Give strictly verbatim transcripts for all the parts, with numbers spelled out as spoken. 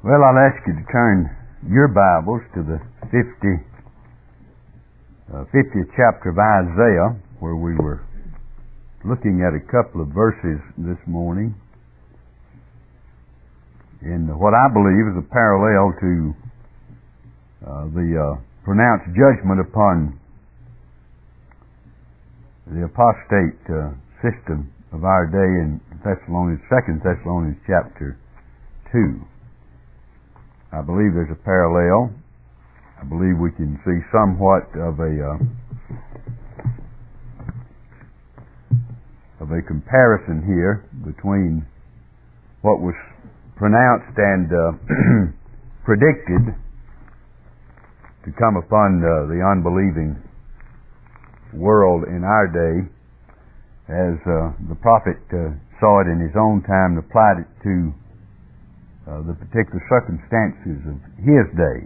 Well, I'll ask you to turn your Bibles to the fifty, uh, fiftieth chapter of Isaiah, where we were looking at a couple of verses this morning in what I believe is a parallel to uh, the uh, pronounced judgment upon the apostate uh, system of our day in Thessalonians, Second Thessalonians chapter two. I believe there's a parallel. I believe we can see somewhat of a uh, of a comparison here between what was pronounced and uh, predicted to come upon uh, the unbelieving world in our day, as uh, the prophet uh, saw it in his own time and applied it to Uh, the particular circumstances of his day.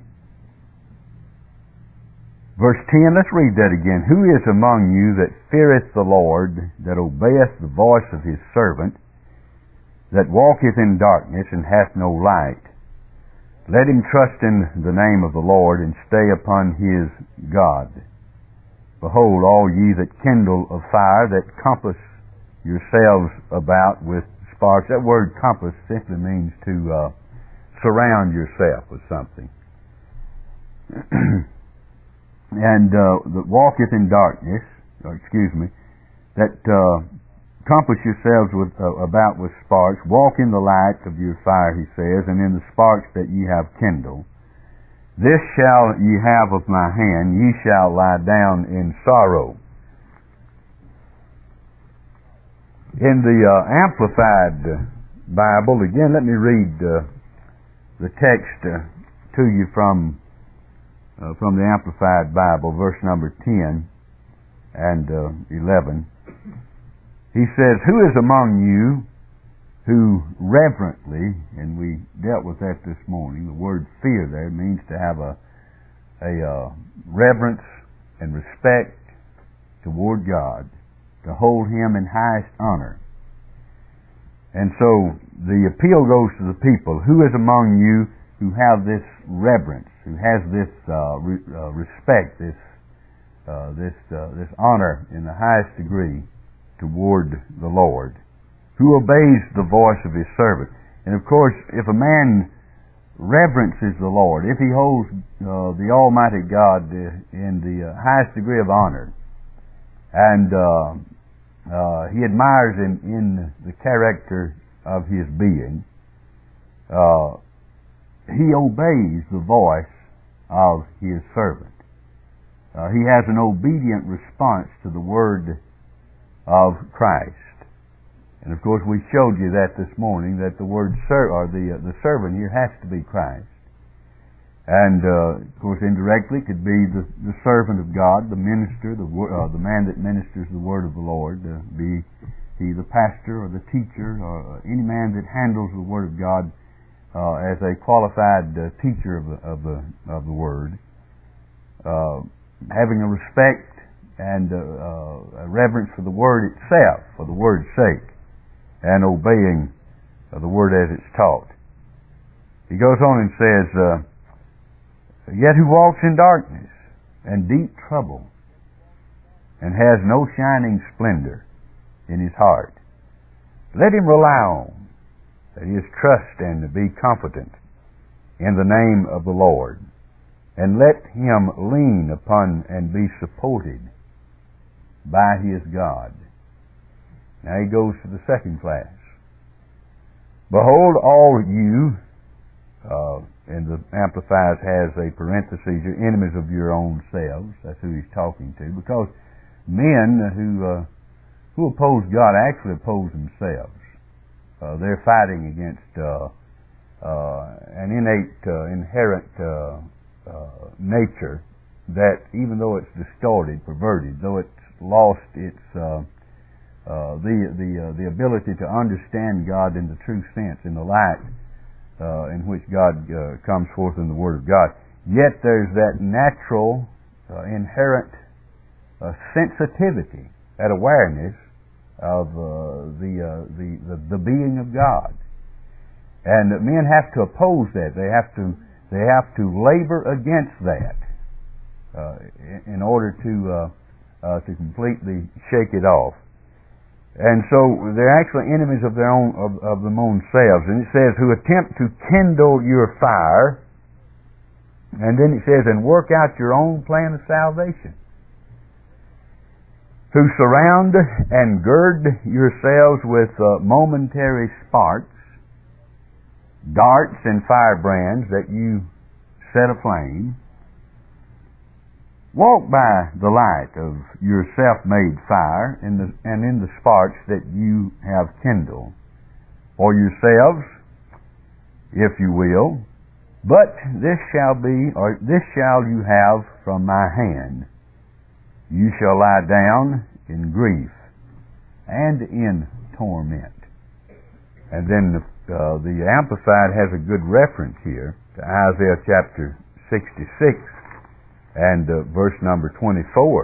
Verse ten, let's read that again. Who is among you that feareth the Lord, that obeyeth the voice of his servant, that walketh in darkness and hath no light? Let him trust in the name of the Lord, and stay upon his God. Behold, all ye that kindle a fire, that compass yourselves about with sparks. That word compass simply means to uh, surround yourself with something. and uh, that walketh in darkness, or excuse me, that uh, compass yourselves with, uh, about with sparks. Walk in the light of your fire, he says, and in the sparks that ye have kindled. This shall ye have of my hand, ye shall lie down in sorrow. In the uh, Amplified Bible, again, let me read uh, the text uh, to you from uh, from the Amplified Bible, verse number ten and uh, eleven. He says, "Who is among you who reverently," and we dealt with that this morning, the word fear there means to have a, a uh, reverence and respect toward God, to hold him in highest honor. And so the appeal goes to the people. Who is among you who have this reverence, who has this uh, re- uh, respect, this uh, this uh, this honor in the highest degree toward the Lord? Who obeys the voice of his servant? And of course, if a man reverences the Lord, if he holds uh, the Almighty God uh, in the uh, highest degree of honor, and uh, uh, he admires him in the character of his being, uh, he obeys the voice of his servant. Uh, he has an obedient response to the word of Christ. And of course, we showed you that this morning, that the word ser- or the uh, the servant here has to be Christ. And, uh, of course, indirectly it could be the, the servant of God, the minister, the uh, the man that ministers the word of the Lord, uh, be he the pastor or the teacher or any man that handles the word of God uh, as a qualified uh, teacher of the, of the, of the word, uh, having a respect and uh, uh, a reverence for the word itself, for the word's sake, and obeying uh, the word as it's taught. He goes on and says, uh, "Yet who walks in darkness and deep trouble, and has no shining splendor in his heart, let him rely on, that is, trust and be confident in the name of the Lord, and let him lean upon and be supported by his God." Now he goes to the second class. "Behold, all you," uh, and the Amplified has a parenthesis, "you're enemies of your own selves." That's who he's talking to, because men who uh, who oppose God actually oppose themselves. Uh, they're fighting against uh, uh, an innate, uh, inherent uh, uh, nature that, even though it's distorted, perverted, though it's lost its uh, uh, the the uh, the ability to understand God in the true sense, in the light Uh, in which God uh, comes forth in the Word of God, yet there's that natural, uh, inherent uh, sensitivity, that awareness of uh, the, uh, the the the being of God, And men have to oppose that. They have to they have to labor against that uh, in order to uh, uh, to completely shake it off. And so they're actually enemies of their own of, of them own selves. And it says, who attempt to kindle your fire. And then it says, and work out your own plan of salvation. Who surround and gird yourselves with uh, momentary sparks, darts and firebrands that you set aflame. Walk by the light of your self-made fire in the, and in the sparks that you have kindled for yourselves, if you will. But this shall be, or this shall you have from my hand. You shall lie down in grief and in torment. And then uh, the Amplified has a good reference here to Isaiah chapter sixty-six and uh, verse number twenty-four,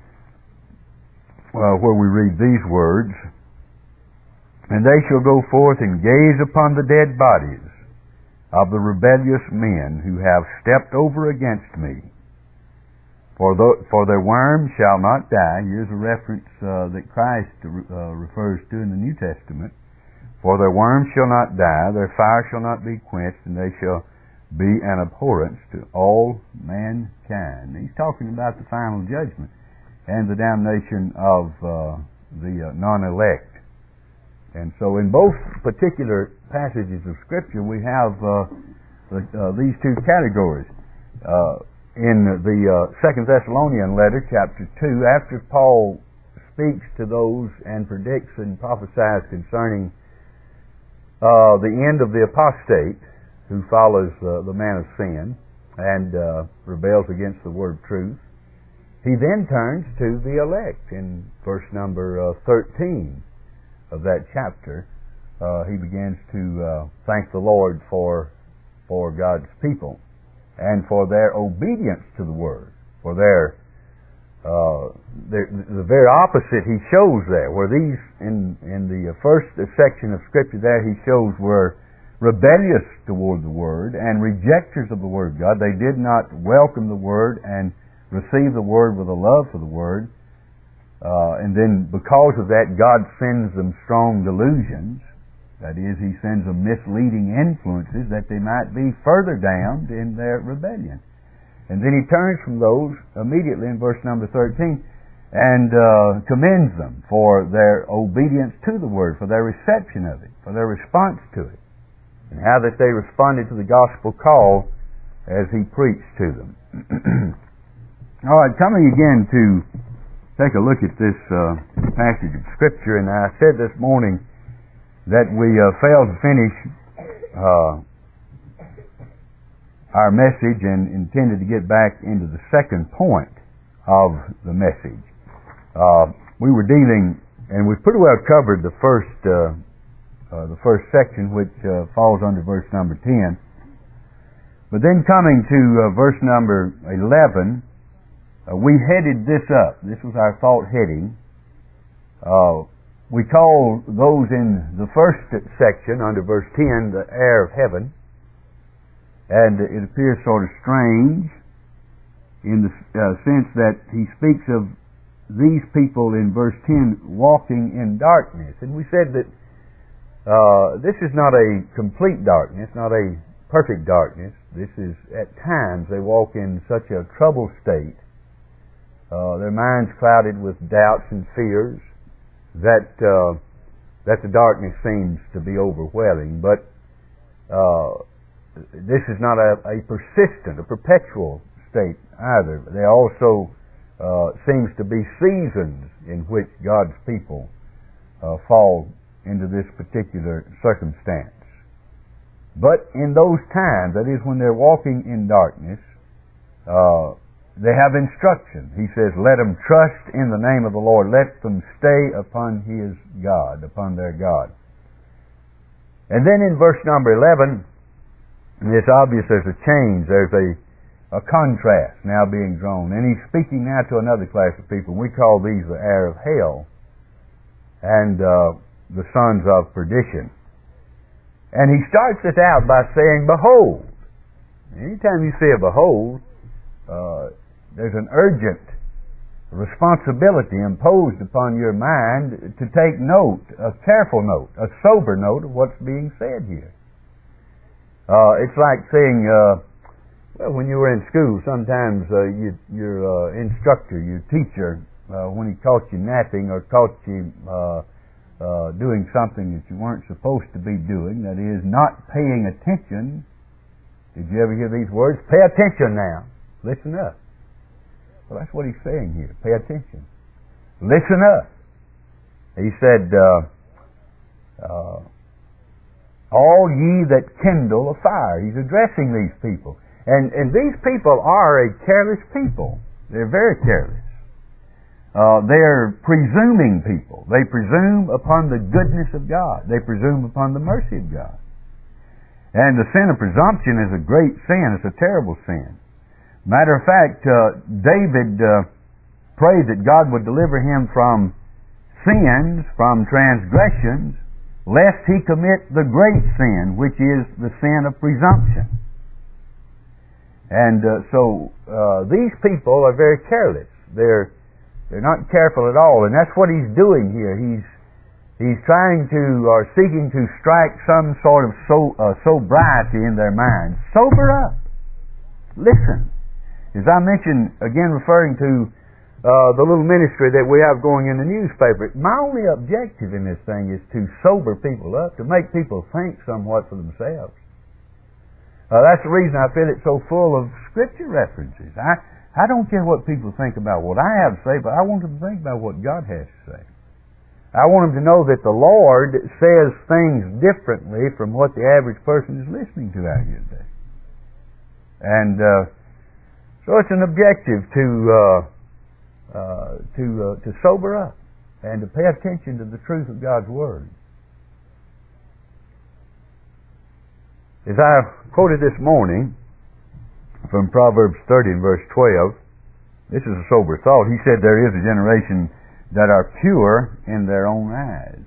uh, where we read these words, and they shall go forth and gaze upon the dead bodies of the rebellious men who have stepped over against me. For, the, for their worm shall not die. Here's a reference uh, that Christ uh, refers to in the New Testament. For their worm shall not die, their fire shall not be quenched, and they shall be an abhorrence to all mankind. He's talking about the final judgment and the damnation of uh, the uh, non-elect. And so in both particular passages of Scripture we have uh, the, uh, these two categories. Uh, in the uh, Second Thessalonian letter, chapter two, after Paul speaks to those and predicts and prophesies concerning uh, the end of the apostate who follows uh, the man of sin and uh, rebels against the word of truth, he then turns to the elect in verse number uh, thirteen of that chapter. Uh, he begins to uh, thank the Lord for for God's people and for their obedience to the word, for their uh, the, the very opposite he shows there. Where these in in the first section of Scripture there he shows were rebellious toward the word and rejectors of the word of God. They did not welcome the word and receive the word with a love for the word. Uh, and then because of that, God sends them strong delusions. That is, He sends them misleading influences that they might be further damned in their rebellion. And then He turns from those immediately in verse number thirteen and uh, commends them for their obedience to the Word, for their reception of it, for their response to it, and how that they responded to the gospel call as He preached to them. All right, coming again to take a look at this uh, passage of Scripture, and I said this morning that we uh, failed to finish uh, our message and intended to get back into the second point of the message. Uh, we were dealing, and we pretty well covered the first uh, uh, the first section, which uh, falls under verse number ten. But then coming to uh, verse number eleven, uh, we headed this up. This was our thought heading. Uh, We call those in the first section, under verse ten, the air of heaven. And it appears sort of strange in the uh, sense that he speaks of these people in verse ten walking in darkness. And we said that uh, this is not a complete darkness, not a perfect darkness. This is, at times, they walk in such a troubled state, uh, their minds clouded with doubts and fears, that uh, that the darkness seems to be overwhelming. But uh, this is not a, a persistent, a perpetual state either. There also uh, seems to be seasons in which God's people uh, fall into this particular circumstance. But in those times, that is when they're walking in darkness, uh, they have instruction. He says, let them trust in the name of the Lord. Let them stay upon His God, upon their God. And then in verse number eleven, it's obvious there's a change. There's a, a contrast now being drawn. And He's speaking now to another class of people. We call these the heir of hell and uh, the sons of perdition. And he starts it out by saying, behold. Anytime you say a behold, uh, there's an urgent responsibility imposed upon your mind to take note, a careful note, a sober note of what's being said here. Uh, it's like saying, uh, well, when you were in school, sometimes uh, you, your uh, instructor, your teacher, uh, when he caught you napping or caught you uh, uh, doing something that you weren't supposed to be doing, that is, not paying attention. Did you ever hear these words? Pay attention now. Listen up. Well, that's what he's saying here. Pay attention. Listen up. He said, uh, uh, all ye that kindle a fire. He's addressing these people. And, and these people are a careless people. They're very careless. Uh, they're presuming people. They presume upon the goodness of God. They presume upon the mercy of God. And the sin of presumption is a great sin. It's a terrible sin. Matter of fact, uh, David uh, prayed that God would deliver him from sins, from transgressions, lest he commit the great sin, which is the sin of presumption. And uh, so uh, these people are very careless. They're they're not careful at all, and that's what he's doing here. He's he's trying to or seeking to strike some sort of so, uh, sobriety in their minds. Sober up. Listen. As I mentioned, again referring to uh, the little ministry that we have going in the newspaper, my only objective in this thing is to sober people up, to make people think somewhat for themselves. Uh, that's the reason I feel it's so full of Scripture references. I, I don't care what people think about what I have to say, but I want them to think about what God has to say. I want them to know that the Lord says things differently from what the average person is listening to out here today. And uh, so it's an objective to uh, uh, to uh, to sober up and to pay attention to the truth of God's Word. As I quoted this morning from Proverbs thirty and verse twelve, this is a sober thought. He said, there is a generation that are pure in their own eyes.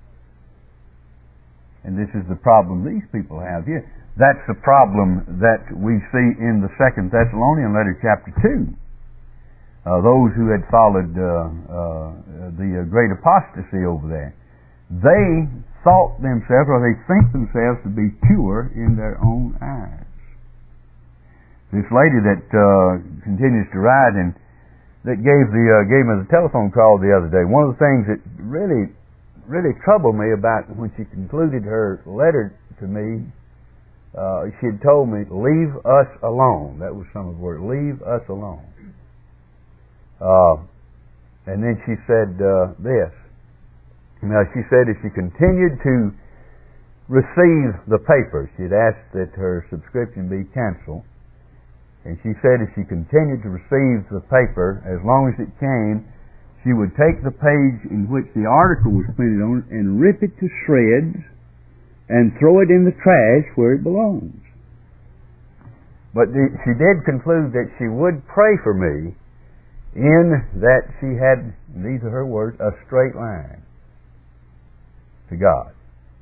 And this is the problem these people have here. That's the problem that we see in the Second Thessalonian letter, chapter two. Uh, those who had followed uh, uh, the uh, great apostasy over there, they thought themselves, or they think themselves, to be pure in their own eyes. This lady that uh, continues to write and that gave the uh, gave me the telephone call the other day. One of the things that really really troubled me about when she concluded her letter to me. Uh, she had told me, leave us alone. That was some of the word, leave us alone. Uh, and then she said uh, this. Now she said if she continued to receive the paper, she had asked that her subscription be canceled. And she said if she continued to receive the paper, as long as it came, she would take the page in which the article was printed on and rip it to shreds and throw it in the trash where it belongs. But the, she did conclude that she would pray for me in that she had, these are her words, a straight line to God.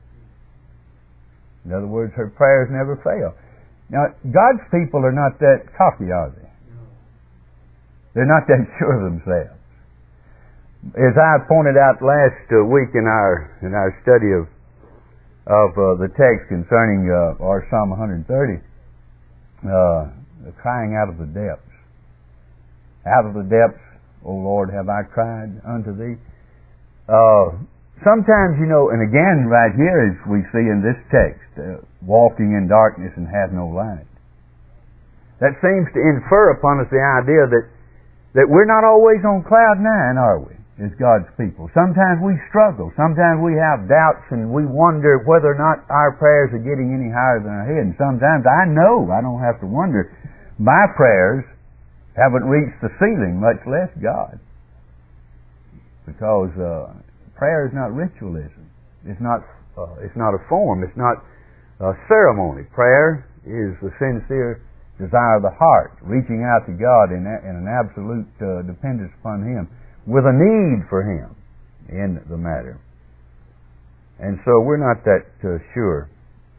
In other words, her prayers never fail. Now, God's people are not that cocky, are they? They're not that sure of themselves. As I pointed out last uh, week in our in our study of of uh, the text concerning uh, our Psalm one thirty, uh, crying out of the depths. Out of the depths, O Lord, have I cried unto Thee. Uh, sometimes, you know, and again right here as we see in this text, uh, walking in darkness and have no light. That seems to infer upon us the idea that, that we're not always on cloud nine, are we? As God's people. Sometimes we struggle. Sometimes we have doubts and we wonder whether or not our prayers are getting any higher than our head. And sometimes I know, I don't have to wonder, my prayers haven't reached the ceiling, much less God. Because uh, prayer is not ritualism. It's not, uh, it's not a form. It's not a ceremony. Prayer is the sincere desire of the heart, reaching out to God in, a, in an absolute uh, dependence upon Him, with a need for Him in the matter. And so we're not that uh, sure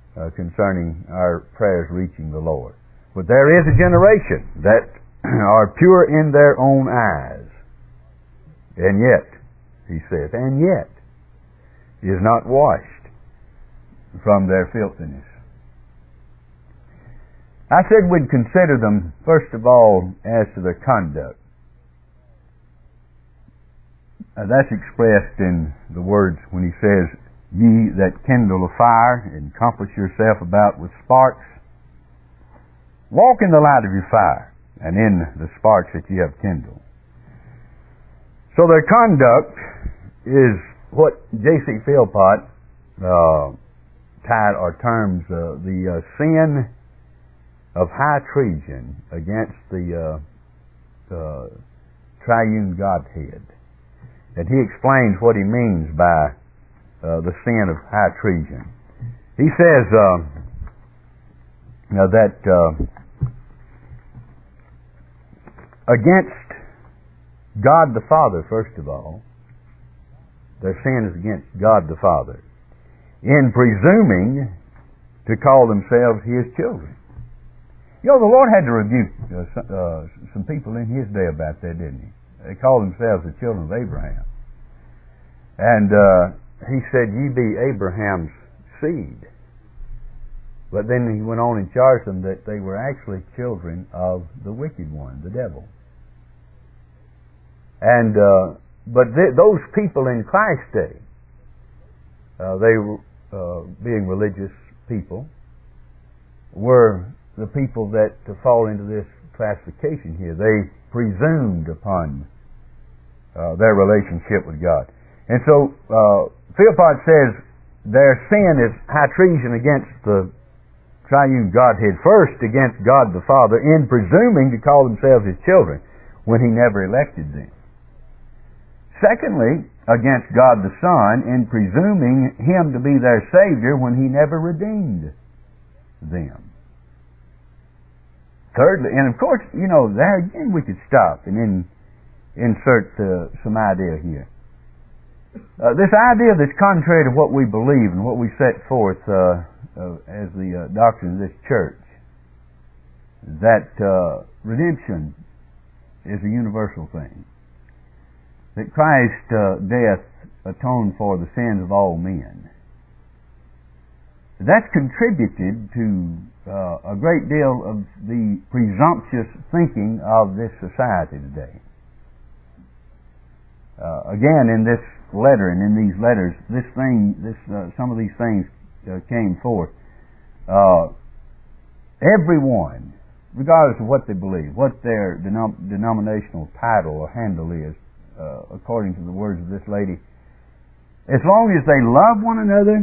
uh, concerning our prayers reaching the Lord. But there is a generation that are pure in their own eyes, and yet, he says, and yet is not washed from their filthiness. I said we'd consider them, first of all, as to their conduct. Uh, that's expressed in the words when he says, ye that kindle a fire and compass yourself about with sparks, walk in the light of your fire, and in the sparks that you have kindled. So their conduct is what J C Philpott uh, tied or terms uh, the uh, sin of high treason against the uh, uh, triune Godhead. And he explains what he means by uh, the sin of high treason. He says uh, you know, that uh, against God the Father, first of all, their sin is against God the Father, in presuming to call themselves His children. You know, the Lord had to rebuke uh, some, uh, some people in His day about that, didn't He? They called themselves the children of Abraham. And uh, He said, ye be Abraham's seed. But then He went on and charged them that they were actually children of the wicked one, the devil. And uh, but th- those people in Christ's day, uh, they uh, being religious people, were the people that to fall into this classification here. They presumed upon uh, their relationship with God, and so uh, Philpott says their sin is high treason against the triune Godhead. First, against God the Father, in presuming to call themselves His children when He never elected them. Secondly, against God the Son, in presuming Him to be their Savior when He never redeemed them. Thirdly, and of course, you know, there again we could stop and then insert uh, some idea here. Uh, this idea that's contrary to what we believe and what we set forth uh, uh, as the uh, doctrine of this church, that uh, redemption is a universal thing. That Christ's uh, death atoned for the sins of all men. That's contributed to uh, a great deal of the presumptuous thinking of this society today. Uh, again, in this letter and in these letters, this thing, this uh, some of these things uh, came forth. Uh, everyone, regardless of what they believe, what their denom- denominational title or handle is, Uh, according to the words of this lady, as long as they love one another,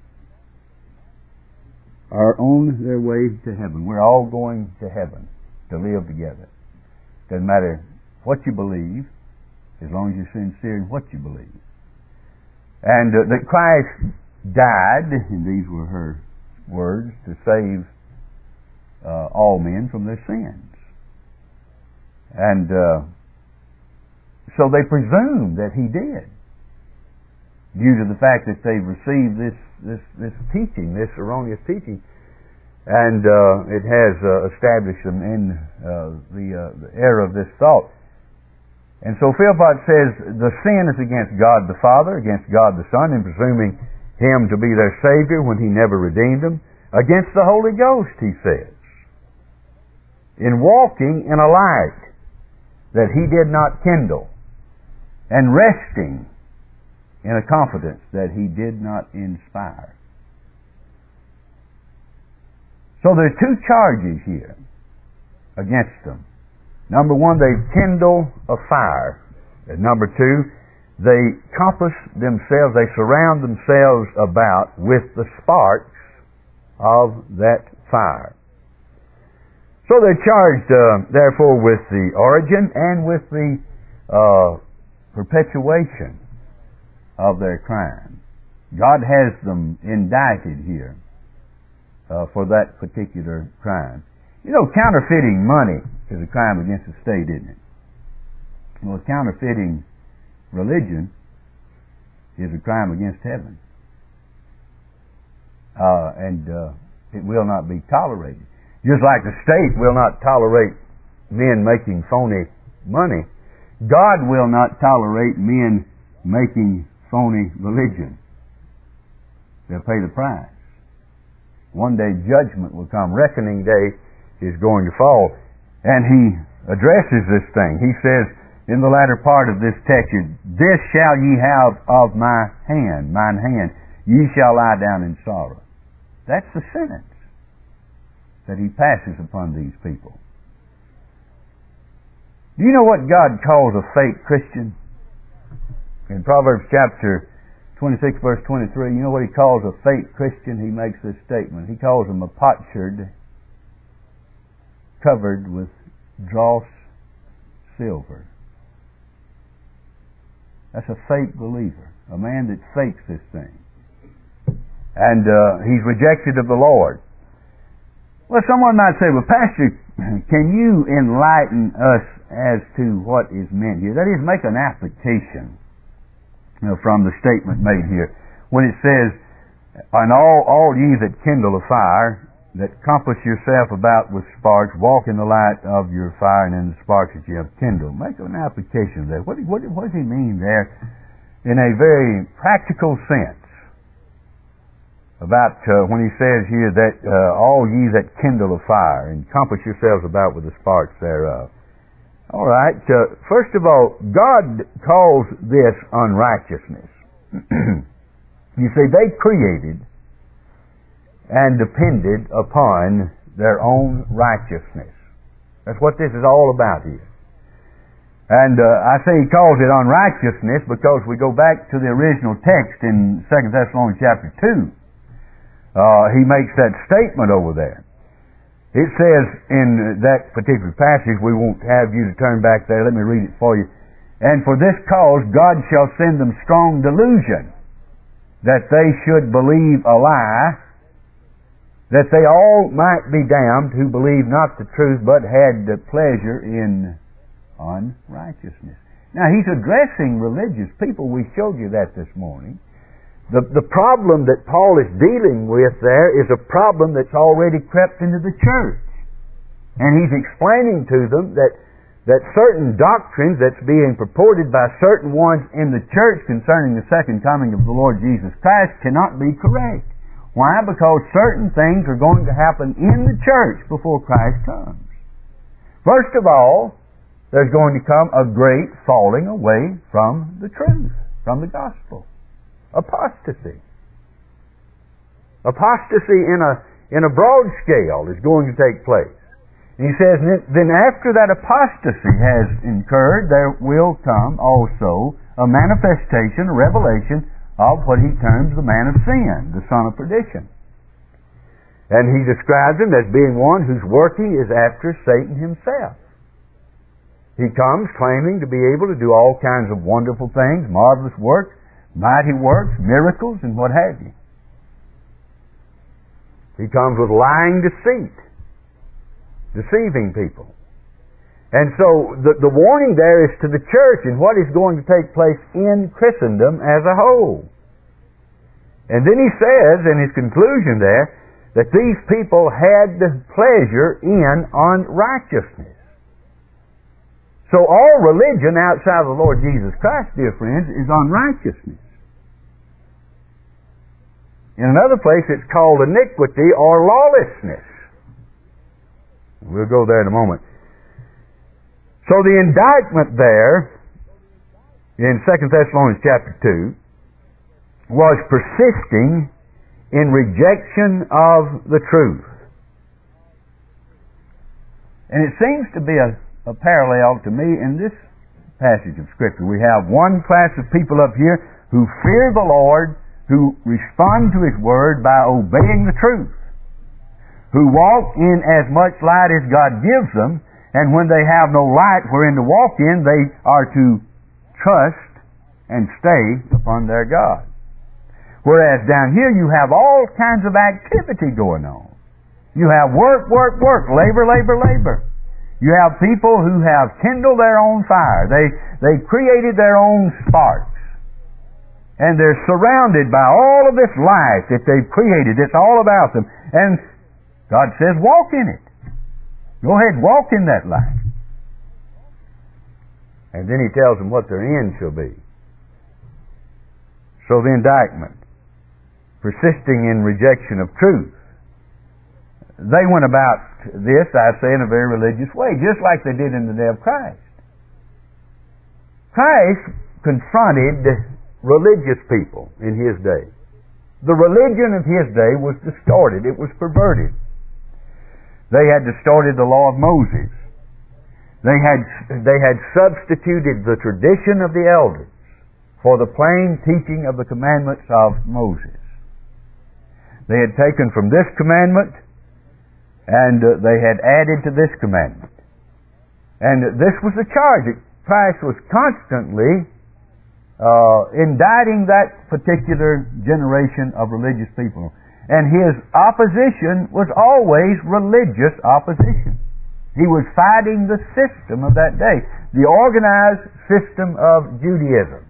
are on their way to heaven. We're all going to heaven to live together. Doesn't matter what you believe, as long as you're sincere in what you believe. And uh, that Christ died, and these were her words, to save uh, all men from their sins. And uh, So they presume that He did, due to the fact that they've received this this, this teaching, this erroneous teaching, and uh, it has uh, established them in uh, the, uh, the error of this thought. And so Philpott says the sin is against God the Father, against God the Son, in presuming Him to be their Savior when He never redeemed them, against the Holy Ghost, he says, in walking in a light that He did not kindle, and resting in a confidence that He did not inspire. So there are two charges here against them. Number one, they kindle a fire. And number two, they compass themselves, they surround themselves about with the sparks of that fire. So they're charged, uh, therefore, with the origin and with the uh, perpetuation of their crime. God has them indicted here uh, for that particular crime. You know, counterfeiting money is a crime against the state, isn't it? Well, counterfeiting religion is a crime against heaven. uh, and uh, it will not be tolerated. Just like the state will not tolerate men making phony money, God will not tolerate men making phony religion. They'll pay the price. One day judgment will come. Reckoning day is going to fall. And he addresses this thing. He says in the latter part of this text, "This shall ye have of my hand, mine hand. Ye shall lie down in sorrow." That's the sentence that he passes upon these people. Do you know what God calls a fake Christian? In Proverbs chapter twenty-six, verse twenty-three, you know what he calls a fake Christian? He makes this statement. He calls them a potsherd covered with dross silver. That's a fake believer, a man that fakes this thing. And uh, he's rejected of the Lord. Well, someone might say, well, Pastor, can you enlighten us as to what is meant here? That is, make an application, you know, from the statement made here. When it says, "And all, all ye that kindle a fire, that compass yourself about with sparks, walk in the light of your fire and in the sparks that you have kindled." Make an application there. What, what, what does he mean there in a very practical sense? About uh, when he says here that uh, all ye that kindle a fire and compass yourselves about with the sparks thereof. All right. Uh, first of all, God calls this unrighteousness. You see, they created and depended upon their own righteousness. That's what this is all about here. And uh, I say he calls it unrighteousness because we go back to the original text in Second Thessalonians chapter two. Uh, he makes that statement over there. It says in that particular passage, we won't have you to turn back there, let me read it for you. "And for this cause God shall send them strong delusion, that they should believe a lie, that they all might be damned who believe not the truth, but had pleasure in unrighteousness." Now he's addressing religious people. We showed you that this morning. The, the problem that Paul is dealing with there is a problem that's already crept into the church. And he's explaining to them that, that certain doctrines that's being purported by certain ones in the church concerning the second coming of the Lord Jesus Christ cannot be correct. Why? Because certain things are going to happen in the church before Christ comes. First of all, there's going to come a great falling away from the truth, from the gospel. Apostasy. Apostasy in a in a broad scale is going to take place. And he says, then after that apostasy has incurred, there will come also a manifestation, a revelation of what he terms the man of sin, the son of perdition. And he describes him as being one whose working is after Satan himself. He comes claiming to be able to do all kinds of wonderful things, marvelous works, mighty works, miracles, and what have you. He comes with lying deceit, deceiving people. And so the, the warning there is to the church and what is going to take place in Christendom as a whole. And then he says in his conclusion there that these people had pleasure in unrighteousness. So all religion outside of the Lord Jesus Christ, dear friends, is unrighteousness. In another place, it's called iniquity or lawlessness. We'll go there in a moment. So the indictment there in Second Thessalonians chapter two was persisting in rejection of the truth. And it seems to be a, a parallel to me in this passage of Scripture. We have one class of people up here who fear the Lord, who respond to His Word by obeying the truth, who walk in as much light as God gives them, and when they have no light wherein to walk in, they are to trust and stay upon their God. Whereas down here you have all kinds of activity going on. You have work, work, work, labor, labor, labor. You have people who have kindled their own fire. They, they created their own sparks. And they're surrounded by all of this life that they've created. It's all about them. And God says, walk in it. Go ahead, walk in that life. And then He tells them what their end shall be. So the indictment, persisting in rejection of truth. They went about this, I say, in a very religious way, just like they did in the day of Christ. Christ confronted religious people in His day. The religion of His day was distorted. It was perverted. They had distorted the law of Moses. They had, they had substituted the tradition of the elders for the plain teaching of the commandments of Moses. They had taken from this commandment and uh, they had added to this commandment. And this was the charge. Christ was constantly uh, indicting that particular generation of religious people. And His opposition was always religious opposition. He was fighting the system of that day, the organized system of Judaism.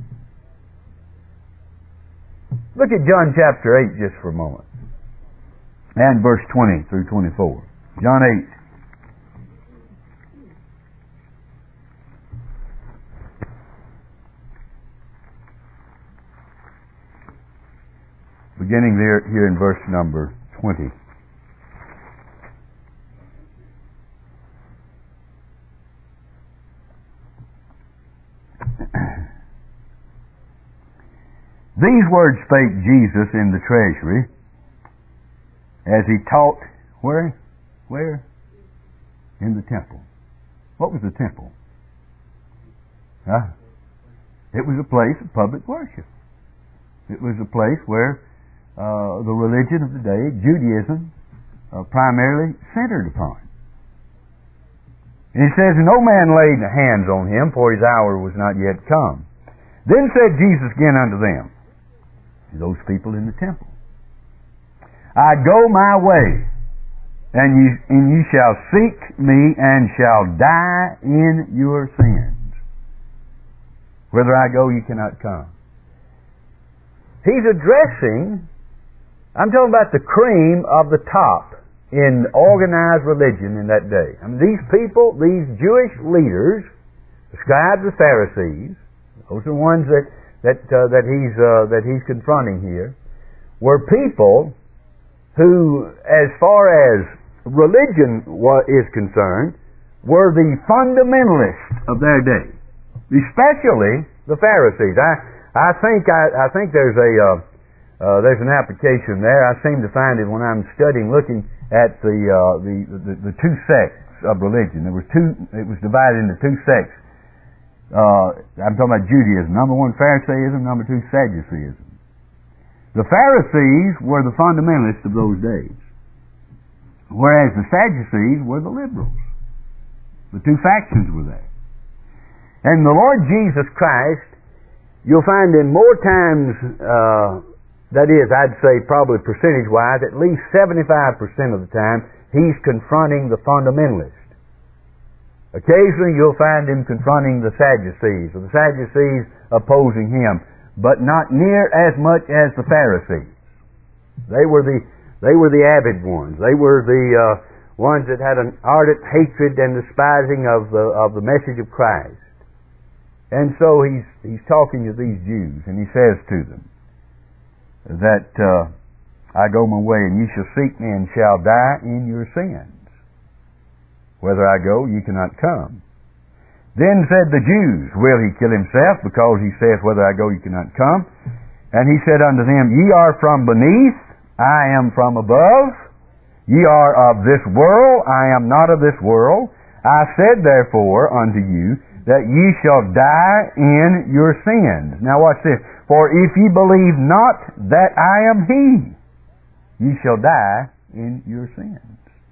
Look at John chapter eight just for a moment. And verse twenty through twenty-four. John eight. Beginning there here in verse number twenty. These words spake Jesus in the treasury as He taught, where? Where? In the temple. What was the temple? Huh? It was a place of public worship. It was a place where uh, the religion of the day, Judaism, uh, primarily centered upon. And He says, no man laid hands on Him, for His hour was not yet come. Then said Jesus again unto them, those people in the temple, I go my way, and you, and you shall seek me, and shall die in your sins. Whither I go, you cannot come. He's addressing, I'm talking about the cream of the top in organized religion in that day. I mean, these people, these Jewish leaders, the scribes, the Pharisees, those are the ones that that uh, that he's uh, that he's confronting here, were people who, as far as religion is concerned, were the fundamentalists of their day, especially the Pharisees. I I think I, I think there's a uh, uh, there's an application there. I seem to find it when I'm studying, looking at the uh, the, the the two sects of religion. There was two. It was divided into two sects. Uh, I'm talking about Judaism. Number one, Pharisaism. Number two, Sadduceeism. The Pharisees were the fundamentalists of those days, whereas the Sadducees were the liberals. The two factions were there. And the Lord Jesus Christ, you'll find in more times, uh, that is, I'd say probably percentage-wise, at least seventy-five percent of the time, He's confronting the fundamentalists. Occasionally you'll find Him confronting the Sadducees, or the Sadducees opposing Him, but not near as much as the Pharisees. They were the they were the avid ones. They were the uh, ones that had an ardent hatred and despising of the of the message of Christ. And so he's he's talking to these Jews, and he says to them that uh, I go my way, and ye shall seek me, and shall die in your sins. Whither I go, ye cannot come. Then said the Jews, will he kill himself, because he saith, whither I go, ye cannot come? And he said unto them, ye are from beneath, I am from above. Ye are of this world, I am not of this world. I said therefore unto you, that ye shall die in your sins. Now watch this. For if ye believe not that I am He, ye shall die in your sins.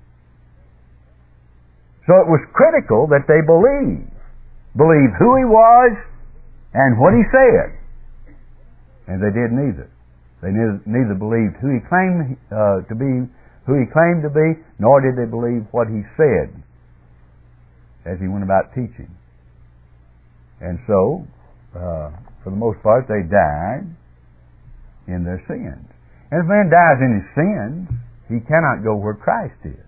So it was critical that they believe. Believe who He was and what He said. And they did neither. They neither, neither believed who He claimed uh, to be, who He claimed to be, nor did they believe what He said as He went about teaching. And so, uh, for the most part, they died in their sins. And if a man dies in his sins, he cannot go where Christ is.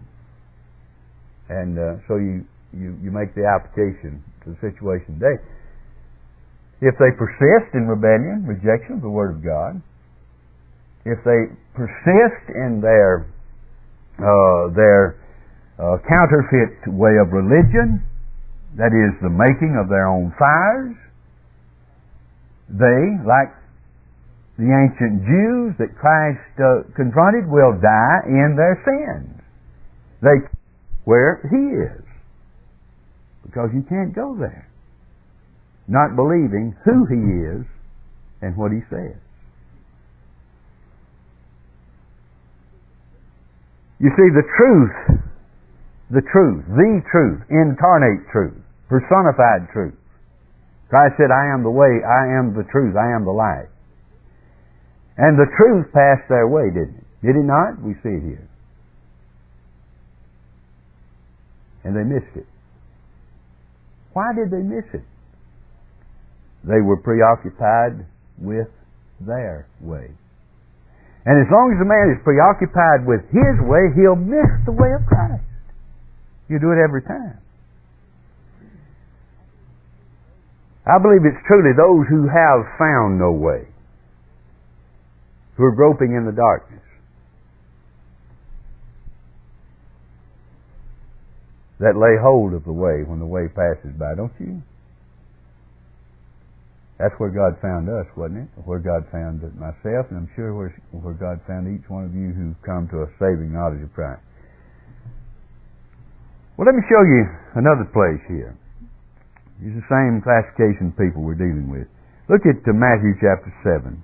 And uh, so you, you, you make the application to the situation today. If they persist in rebellion, rejection of the Word of God, if they persist in their uh, their uh, counterfeit way of religion, that is, the making of their own fires, they, like the ancient Jews that Christ uh, confronted, will die in their sins. They where He is, because you can't go there, not believing who He is and what He says. You see, the truth, the truth, the truth, incarnate truth, personified truth. Christ said, I am the way, I am the truth, I am the life. And the truth passed their way, didn't it? Did it not? We see it here. And they missed it. Why did they miss it? They were preoccupied with their way. And as long as a man is preoccupied with his way, he'll miss the way of Christ. You do it every time. I believe it's truly those who have found no way, who are groping in the darkness, that lay hold of the way when the way passes by, don't you? That's where God found us, wasn't it? Where God found myself, and I'm sure where, where God found each one of you who've come to a saving knowledge of Christ. Well, let me show you another place here. It's the same classification of people we're dealing with. Look at uh, Matthew chapter seven.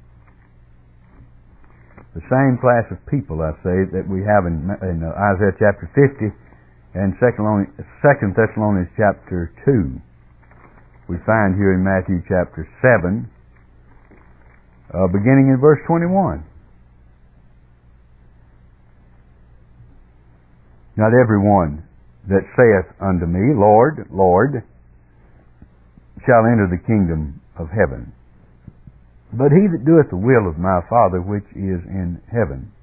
The same class of people, I say, that we have in, in uh, Isaiah chapter fifty and Second Thessalonians chapter two. We find here in Matthew chapter seven, uh, beginning in verse twenty-one. Not everyone that saith unto me, Lord, Lord, shall enter the kingdom of heaven, but he that doeth the will of my Father which is in heaven.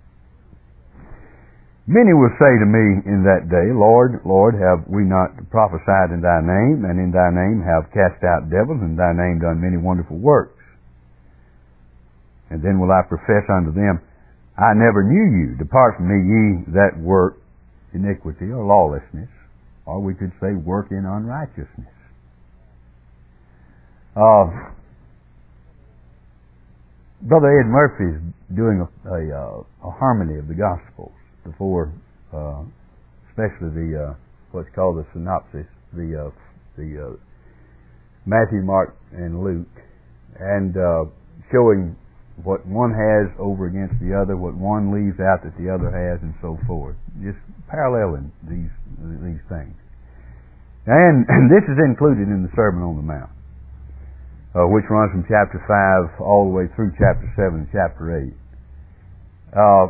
Many will say to me in that day, Lord, Lord, have we not prophesied in thy name, and in thy name have cast out devils, and in thy name done many wonderful works? And then will I profess unto them, I never knew you. Depart from me, ye that work iniquity or lawlessness, or we could say work in unrighteousness. Uh, Brother Ed Murphy is doing a, a, a harmony of the Gospels before, uh, especially the uh, what's called the synopsis, the uh, the uh, Matthew, Mark, and Luke, and uh, showing what one has over against the other, what one leaves out that the other has, and so forth. Just paralleling these these things, and, and this is included in the Sermon on the Mount, uh, which runs from chapter five all the way through chapter seven and chapter eight. Uh,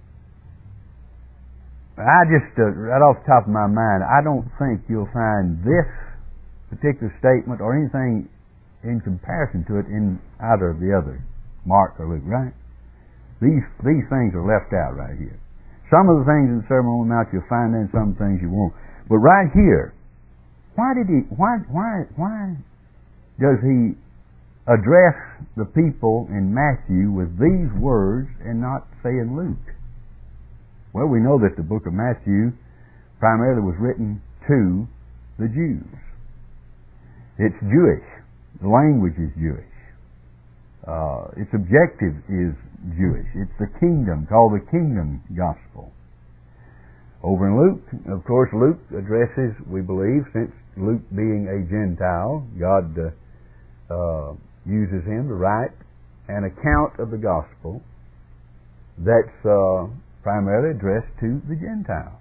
I just, uh, right off the top of my mind, I don't think you'll find this particular statement or anything in comparison to it in either of the other, Mark or Luke, right? These these things are left out right here. Some of the things in the Sermon on the Mount you'll find in, some things you won't. But right here, why did he? Why why why does he address the people in Matthew with these words and not say in Luke? Well, we know that the book of Matthew primarily was written to the Jews. It's Jewish. The language is Jewish. Uh, its objective is Jewish. It's the kingdom, called the kingdom gospel. Over in Luke, of course, Luke addresses, we believe, since Luke being a Gentile, God uh, uh, uses him to write an account of the gospel that's uh, primarily addressed to the Gentiles.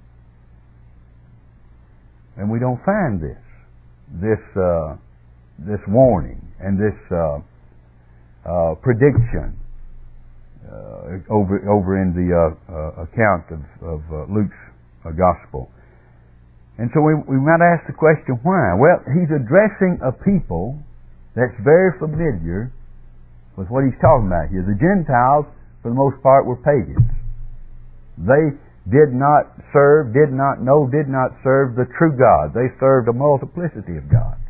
And we don't find this, this, uh, this warning and this uh, uh, prediction uh, over over in the uh, uh, account of, of uh, Luke's uh, gospel. And so we, we might ask the question, why? Well, he's addressing a people that's very familiar with what he's talking about here. The Gentiles, for the most part, were pagans. They did not serve, did not know, did not serve the true God. They served a multiplicity of gods.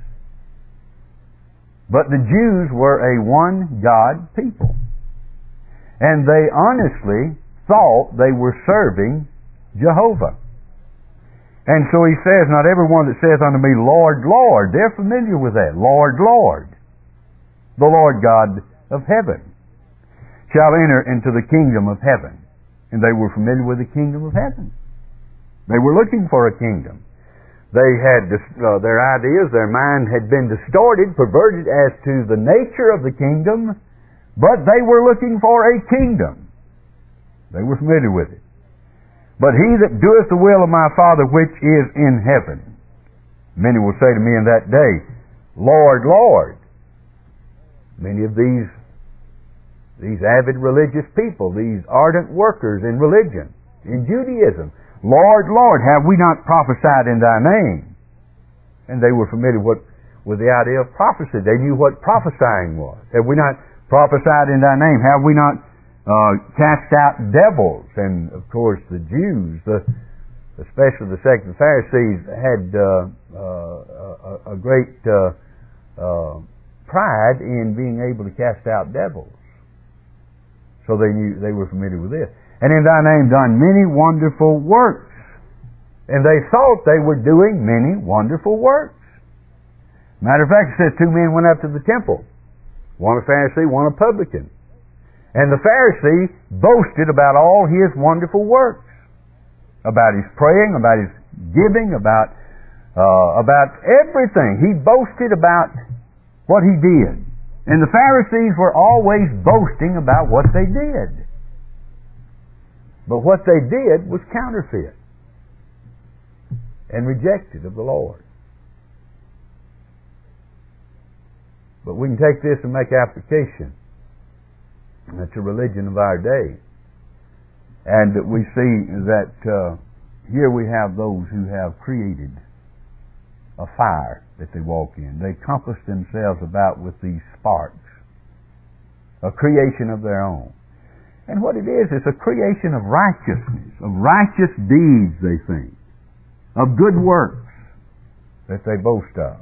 But the Jews were a one-God people. And they honestly thought they were serving Jehovah. And so he says, not everyone that says unto me, Lord, Lord, they're familiar with that. Lord, Lord, the Lord God of heaven, shall enter into the kingdom of heaven. And they were familiar with the kingdom of heaven. They were looking for a kingdom. They had uh, their ideas, their mind had been distorted, perverted as to the nature of the kingdom, but they were looking for a kingdom. They were familiar with it. But he that doeth the will of my Father which is in heaven. Many will say to me in that day, Lord, Lord. Many of these, these avid religious people, these ardent workers in religion, in Judaism, Lord, Lord, have we not prophesied in thy name? And they were familiar with, with the idea of prophecy. They knew what prophesying was. Have we not prophesied in thy name? Have we not Uh, cast out devils? And of course the Jews, the, especially the sect of the Pharisees, had uh, uh, a, a great uh, uh, pride in being able to cast out devils. So they knew, they were familiar with this. And in thy name done many wonderful works. And they thought they were doing many wonderful works. Matter of fact, it says two men went up to the temple. One a Pharisee, one a publican. And the Pharisee boasted about all his wonderful works, about his praying, about his giving, about uh, about everything. He boasted about what he did. And the Pharisees were always boasting about what they did. But what they did was counterfeit and rejected of the Lord. But we can take this and make application to religion of our day. And we see that uh, here we have those who have created a fire that they walk in. They compass themselves about with these sparks, a creation of their own. And what it is, it's a creation of righteousness, of righteous deeds, they think, of good works that they boast of.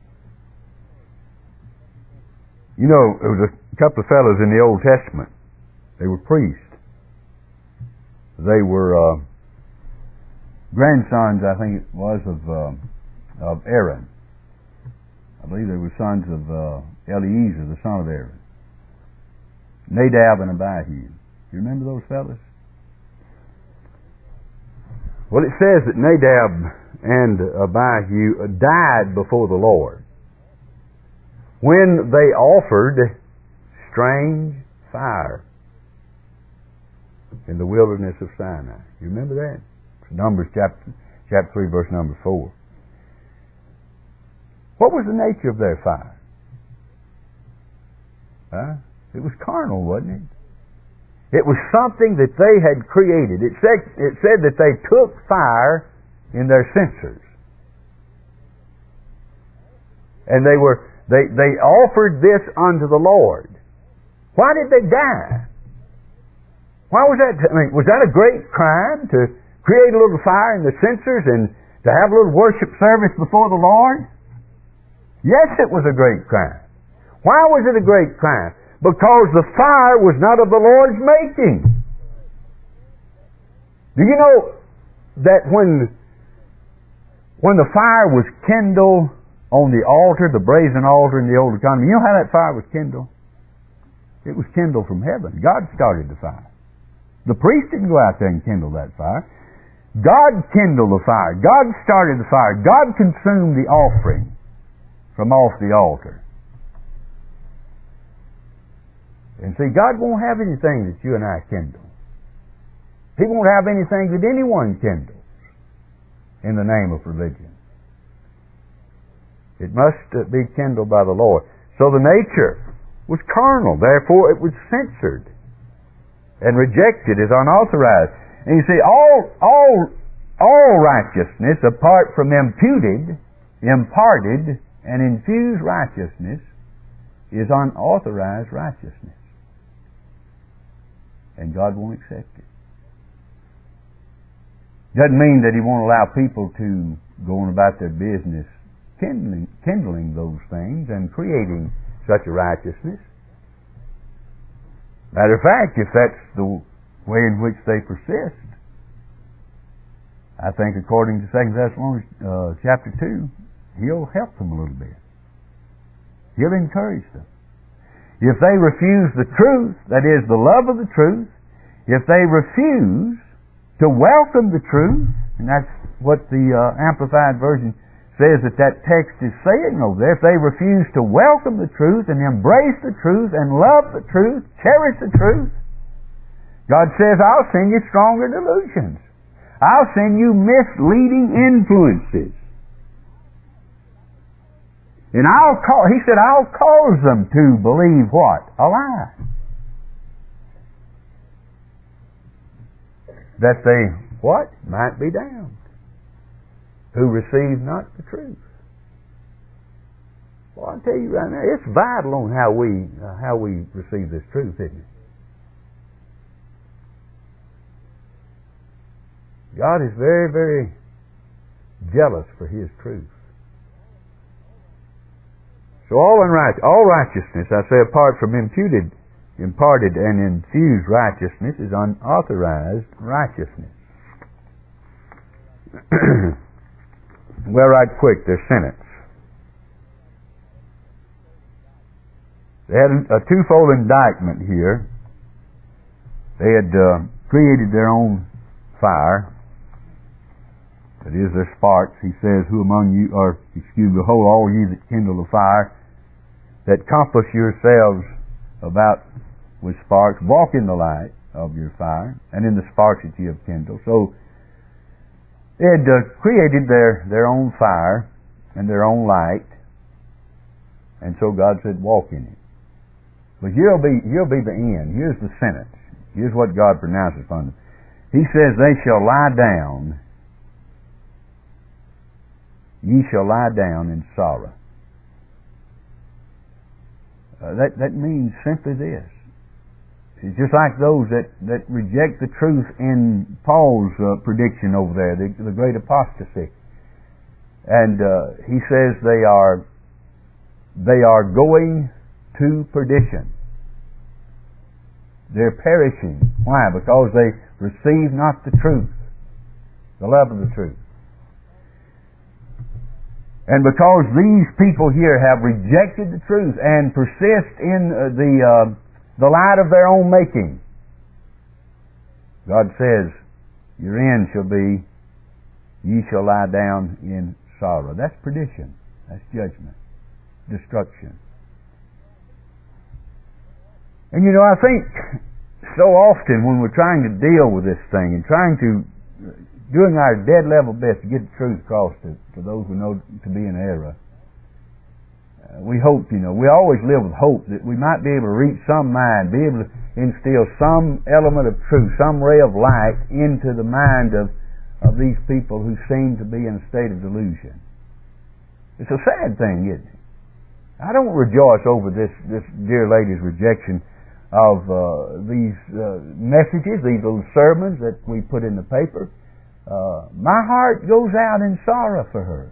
You know, there was a couple of fellows in the Old Testament. They were priests. They were uh, grandsons, I think it was, of uh, of Aaron. I believe they were sons of uh, Eleazar, the son of Aaron. Nadab and Abihu. You remember those fellows? Well, it says that Nadab and Abihu died before the Lord when they offered strange fire in the wilderness of Sinai. You remember that? It's Numbers chapter, chapter three, verse number four. What was the nature of their fire? Huh? It was carnal, wasn't it? It was something that they had created. It said, it said that they took fire in their censers. And they were They, they offered this unto the Lord. Why did they die? Why was that? I mean, was that a great crime to create a little fire in the censers and to have a little worship service before the Lord? Yes, it was a great crime. Why was it a great crime? Because the fire was not of the Lord's making. Do you know that when, when the fire was kindled on the altar, the brazen altar in the old economy, you know how that fire was kindled? It was kindled from heaven. God started the fire. The priest didn't go out there and kindle that fire. God kindled the fire. God started the fire. God consumed the offering from off the altar. And see, God won't have anything that you and I kindle. He won't have anything that anyone kindles in the name of religion. It must be kindled by the Lord. So the nature was carnal. Therefore it was censored and rejected as unauthorized. And you see, all, all, all righteousness, apart from imputed, imparted, and infused righteousness, is unauthorized righteousness. And God won't accept it. Doesn't mean that He won't allow people to go on about their business kindling, kindling those things and creating such a righteousness. Matter of fact, if that's the way in which they persist, I think according to Second Thessalonians uh, chapter two, He'll help them a little bit. He'll encourage them. If they refuse the truth, that is, the love of the truth, if they refuse to welcome the truth, and that's what the uh, Amplified Version says that that text is saying over there, if they refuse to welcome the truth and embrace the truth and love the truth, cherish the truth, God says, I'll send you stronger delusions. I'll send you misleading influences. And I'll call, He said, I'll cause them to believe what? A lie. That they, what? Might be damned. Who receive not the truth. Well, I'll tell you right now, it's vital on how we, uh, how we receive this truth, isn't it? God is very, very jealous for His truth. So all unright, all righteousness, I say, apart from imputed, imparted and infused righteousness, is unauthorized righteousness. Well, right quick, their sentence. They had a twofold indictment here. They had uh, created their own fire. That is, their sparks. He says, who among you, or excuse me, behold, all ye that kindle a fire, that compass yourselves about with sparks, walk in the light of your fire, and in the sparks that ye have kindled. So, they had uh, created their, their own fire and their own light, and so God said, walk in it. But here'll be, here'll be the end. Here's the sentence. Here's what God pronounces upon them. He says, they shall lie down, ye shall lie down in sorrow. Uh, that, that means simply this. It's just like those that, that reject the truth in Paul's uh, prediction over there, the, the great apostasy. And uh, he says they are they are going to perdition. They're perishing. Why? Because they receive not the truth, the love of the truth. And because these people here have rejected the truth and persist in uh, the uh, the light of their own making, God says, your end shall be, ye shall lie down in sorrow. That's perdition. That's judgment. Destruction. And you know, I think so often when we're trying to deal with this thing and trying to, doing our dead level best to get the truth across to, to those who know to be in error, uh, we hope, you know, we always live with hope that we might be able to reach some mind, be able to instill some element of truth, some ray of light into the mind of, of these people who seem to be in a state of delusion. It's a sad thing, isn't it? I don't rejoice over this, this dear lady's rejection of uh, these uh, messages, these little sermons that we put in the paper. Uh, my heart goes out in sorrow for her.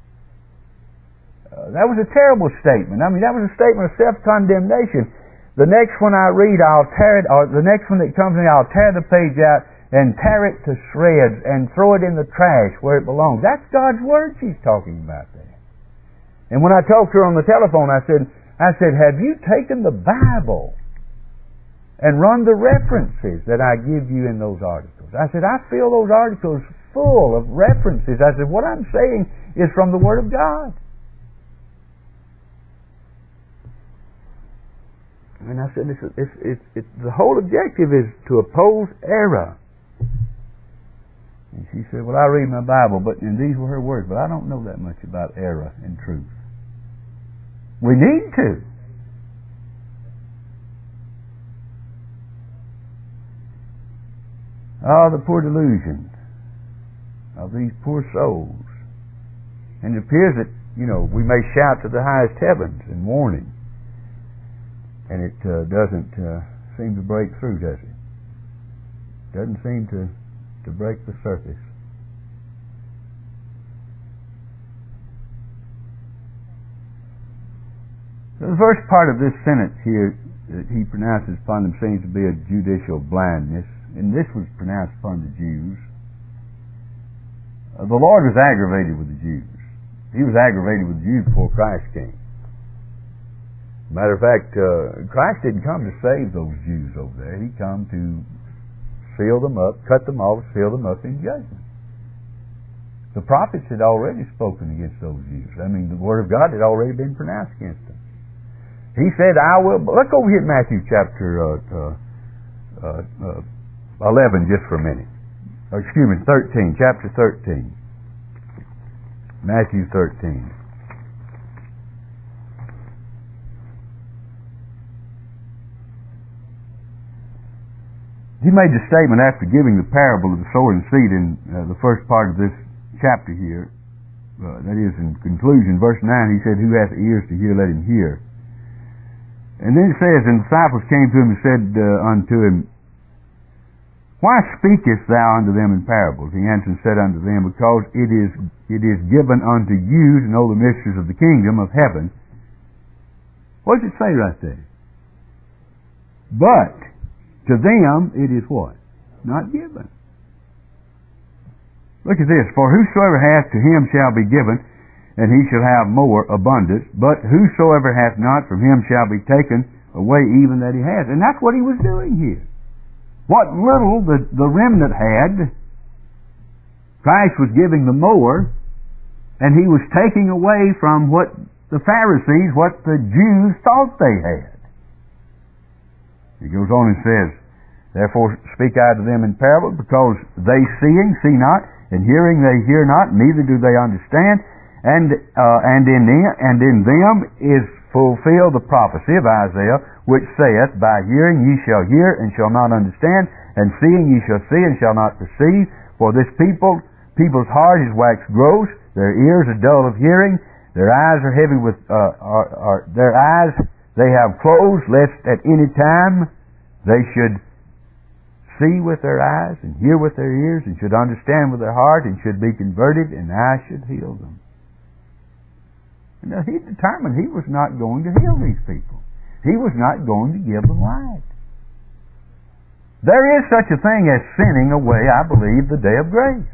Uh, that was a terrible statement. I mean, that was a statement of self-condemnation. The next one I read, I'll tear it, or the next one that comes to me, I'll tear the page out and tear it to shreds and throw it in the trash where it belongs. That's God's Word she's talking about there. And when I talked to her on the telephone, I said, I said, have you taken the Bible and run the references that I give you in those articles? I said, I feel those articles full of references. I said, what I'm saying is from the Word of God. And I said, it's, it's, it's, it's, the whole objective is to oppose error. And she said, well, I read my Bible, but, and these were her words, but I don't know that much about error and truth. We need to. Oh, the poor delusions of these poor souls. And it appears that, you know, we may shout to the highest heavens in warning and it uh, doesn't uh, seem to break through, does it? Doesn't seem to, to break the surface. The first part of this sentence here that he pronounces upon them seems to be a judicial blindness, and this was pronounced upon the Jews. Uh, the Lord was aggravated with the Jews. He was aggravated with the Jews before Christ came. Matter of fact, uh, Christ didn't come to save those Jews over there. He come to seal them up, cut them off, seal them up in judgment. The prophets had already spoken against those Jews. I mean, the Word of God had already been pronounced against them. He said, I will... Let's go over here to Matthew chapter uh, uh, uh, uh, eleven just for a minute. Or, excuse me, thirteen, chapter thirteen. Matthew thirteen. He made the statement after giving the parable of the sower and seed in uh, the first part of this chapter here. Uh, that is, in conclusion, verse nine, he said, who hath ears to hear, let him hear. And then it says, and the disciples came to him and said uh, unto him, why speakest thou unto them in parables? He answered and said unto them, because it is it is given unto you to know the mysteries of the kingdom of heaven. What does it say right there? But to them it is what? Not given. Look at this. For whosoever hath, to him shall be given, and he shall have more abundance. But whosoever hath not, from him shall be taken away even that he has. And that's what he was doing here. What little the, the remnant had, Christ was giving the more, and he was taking away from what the Pharisees, what the Jews thought they had. He goes on and says, therefore speak I to them in parables, because they seeing see not, and hearing they hear not, neither do they understand. And uh, and in them, and in them is fulfilled the prophecy of Isaiah, which saith, by hearing ye shall hear, and shall not understand, and seeing ye shall see, and shall not perceive. For this people, people's heart is waxed gross, their ears are dull of hearing, their eyes are heavy with, uh, are, are, their eyes they have closed, lest at any time they should see with their eyes, and hear with their ears, and should understand with their heart, and should be converted, and I should heal them. Now, he determined he was not going to heal these people. He was not going to give them light. There is such a thing as sinning away, I believe, the day of grace.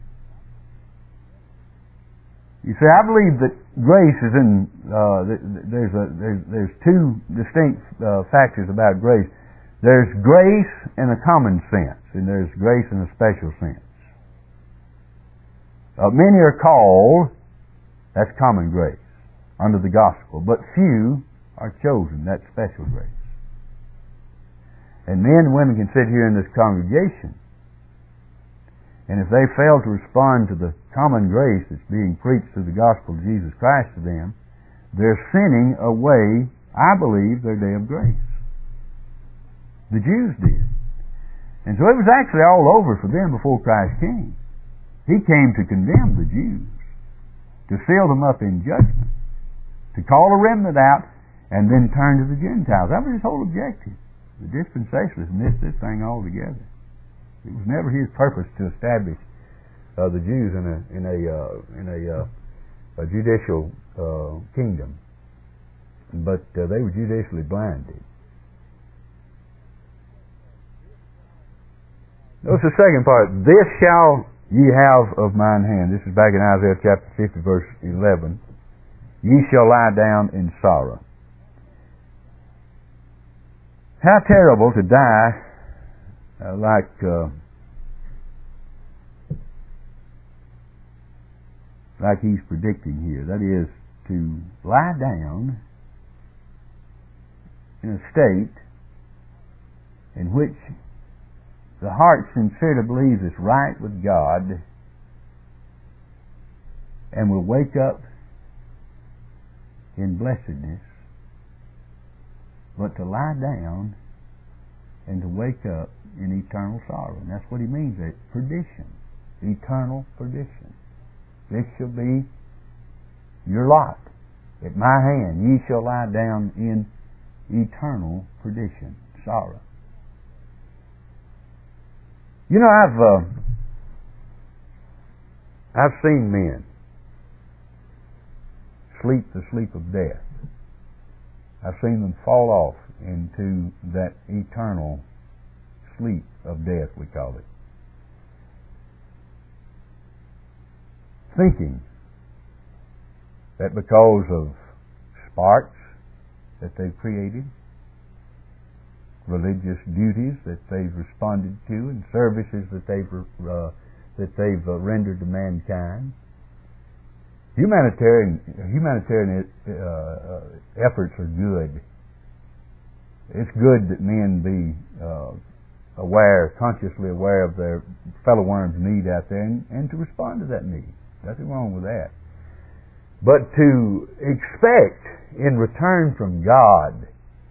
You see, I believe that grace is in, uh, there's, a, there's, there's two distinct uh, factors about grace. There's grace in a common sense, and there's grace in a special sense. Uh, many are called, that's common grace, under the gospel, but few are chosen, that's special grace. And men and women can sit here in this congregation, and if they fail to respond to the common grace that's being preached through the gospel of Jesus Christ to them, they're sinning away, I believe, their day of grace. The Jews did. And so it was actually all over for them before Christ came. He came to condemn the Jews, to seal them up in judgment, to call a remnant out, and then turn to the Gentiles. That was his whole objective. The dispensationalists missed this thing altogether. It was never his purpose to establish uh, the Jews in a in a uh, in a, uh, a judicial uh, kingdom, but uh, they were judicially blinded. Notice the second part. This shall ye have of mine hand. This is back in Isaiah chapter fifty, verse eleven. Ye shall lie down in sorrow. How terrible to die uh, like uh, like he's predicting here. That is, to lie down in a state in which the heart sincerely believes it's right with God and will wake up in blessedness, but to lie down and to wake up in eternal sorrow. And that's what he means, that perdition, eternal perdition. This shall be your lot. At my hand ye shall lie down in eternal perdition, sorrow. You know, I've uh, I've seen men sleep the sleep of death. I've seen them fall off into that eternal sleep of death, we call it, thinking that because of sparks that they've created, religious duties that they've responded to, and services that they've uh, that they've uh, rendered to mankind. Humanitarian humanitarian uh, uh, efforts are good. It's good that men be uh, aware, consciously aware of their fellow worms' need out there, and, and to respond to that need. Nothing wrong with that. But to expect in return from God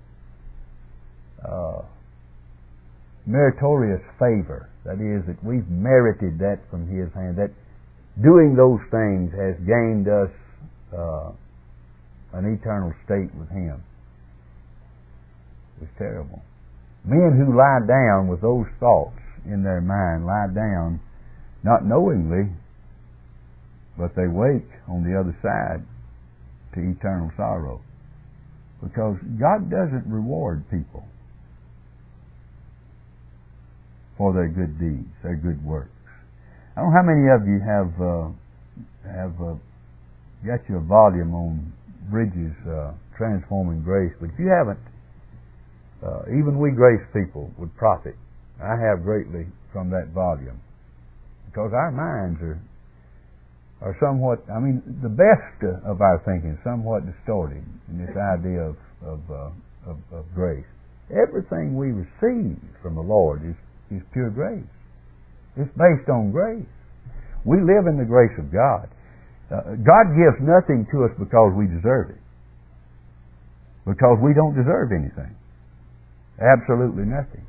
uh, meritorious favor, that is, that we've merited that from His hand, that doing those things has gained us uh, an eternal state with Him, is terrible. Men who lie down with those thoughts in their mind lie down not knowingly, but they wake on the other side to eternal sorrow, because God doesn't reward people for their good deeds, their good works. I don't know how many of you have uh, have uh, got your volume on Bridges' uh, Transforming Grace, but if you haven't, uh, even we grace people would profit. I have greatly from that volume, because our minds are are somewhat, I mean, the best of our thinking is somewhat distorted in this idea of of, uh, of of grace. Everything we receive from the Lord is is pure grace. It's based on grace. We live in the grace of God. Uh, God gives nothing to us because we deserve it, because we don't deserve anything. Absolutely nothing.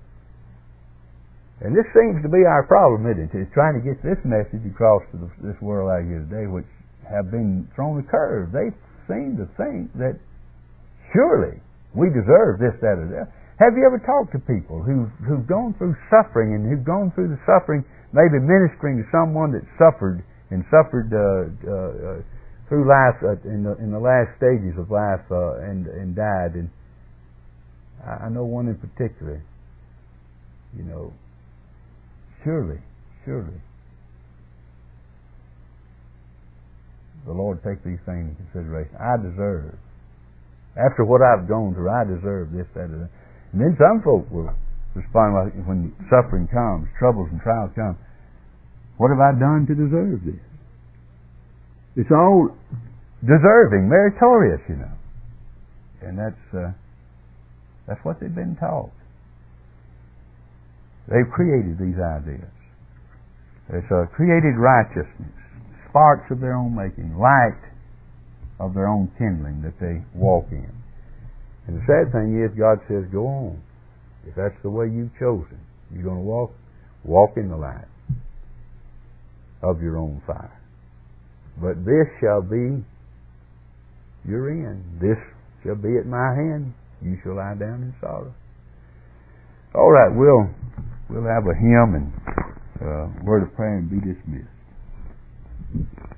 And this seems to be our problem, isn't it? It's trying to get this message across to the, this world out here today, which have been thrown a curve. They seem to think that surely we deserve this, that, or that. Have you ever talked to people who've, who've gone through suffering, and who've gone through the suffering, maybe ministering to someone that suffered and suffered uh, uh, through life uh, in the in the last stages of life uh, and and died? And I know one in particular. You know, surely, surely, the Lord take these things into consideration. I deserve, after what I've gone through, I deserve this, that, or that. And then some folk will respond like, when suffering comes, troubles and trials come, what have I done to deserve this? It's all deserving, meritorious, you know. And that's uh, that's what they've been taught. They've created these ideas. It's a created righteousness, sparks of their own making, light of their own kindling that they walk in. And the sad thing is, God says, go on. If that's the way you've chosen, you're going to walk, walk in the light of your own fire. But this shall be your end. This shall be at my hand. You shall lie down in sorrow. All right, we'll we'll have a hymn and uh, word of prayer and be dismissed.